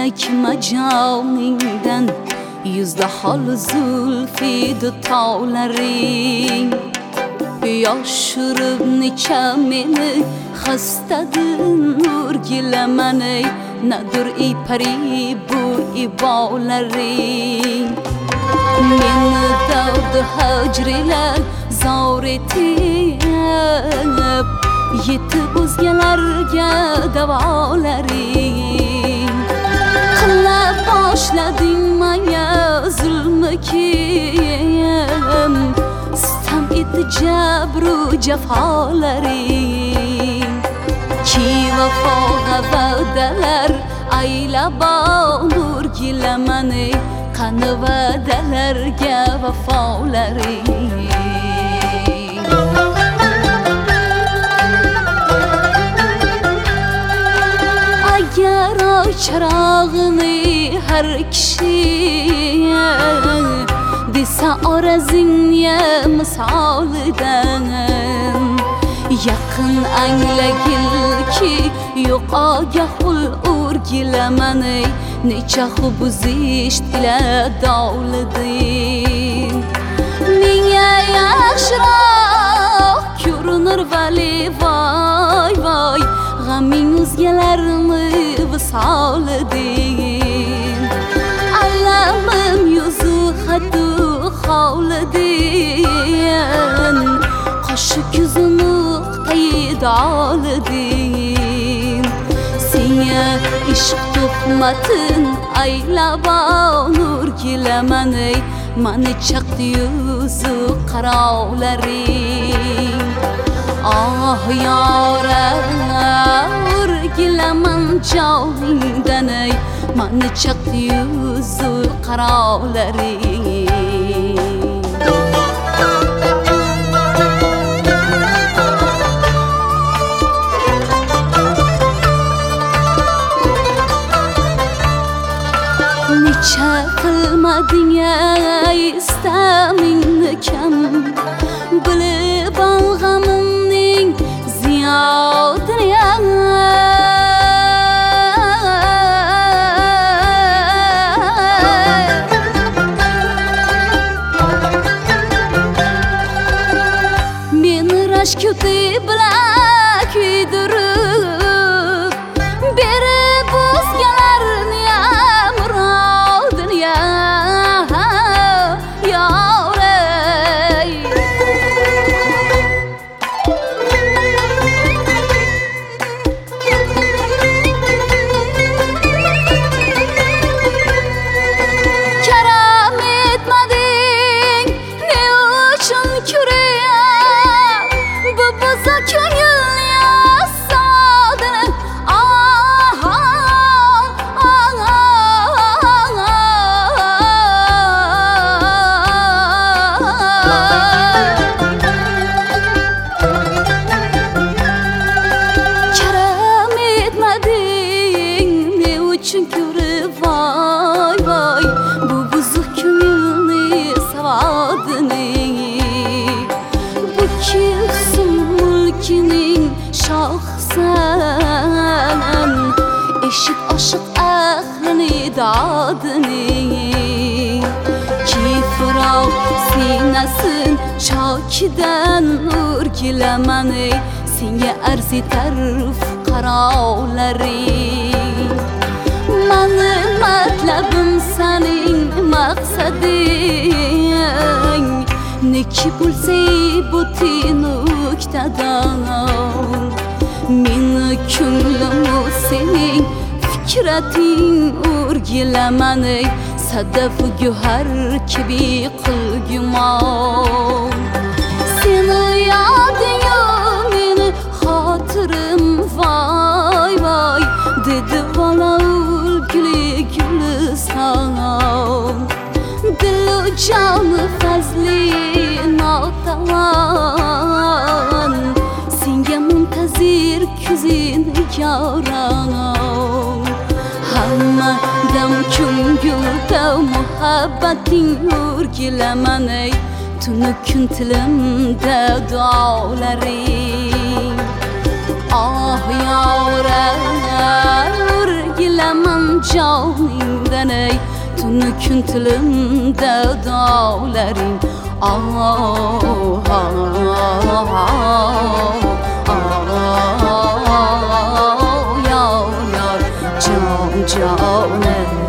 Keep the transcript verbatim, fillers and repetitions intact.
Felakma joningdan yuzda hol zulfi dutolaring yoshirib necha meni xastadin o'rgilamani nadir ey pari bu ibolaring meni davd hajrilar zor etib yetib o'zgalarga davolaring qila boshlading manga zulmi kim sitam etdi jabru jafolaring ki vafoga va'dalar aylab o'rgilamani qani va'dalarga vafolaring agar chirog'ini har kishi desa orazinga misolidan yaqin anglagilki yo'q ogahul o'rgilamani necha xubuzish ila dovlidim menga yaxshiroq ko'rinur vali voy voy g'aming o'zgalarni visolidim alamim yuzu xatu hovlidim qoshi ko'zi nuqtai dolidim senga ishq tuhmatin aylab o'rgilamani mani chaqdi yuzu qarovlaring ah yoram o'rgilaman joningdan mani chaqdi yuzu qarovlaring necha qilmading ay istamingni kam bilib g'amimning ziyodini meni rashkuti bilan kuydirib berib o'zgalarni vay vay bu buzuq ko'ngilni savadini bu kimsin mulkining shohsan eshit oshiq ahlini dodini kifroq sinasin chokidan o'rgilamani senga arzitar fuqarolaring mani matlabim sening maqsading neki bo'lsa butin noktadan meni ko'nglim sening fikrating o'rgilamani sadaf guhar kabi qilgumon seni yoding meni xotirim voy voy dedi bola dilu joni fazli notavan senga muntazir ko'zini yoran hamma dam ko'ngilda muhabbating o'rgilamani tuni kun tilimda duolaring ah yoram gilaman canimden ey Tünükün tilimde dağlarım Ah ah ah ah Yar yar can canım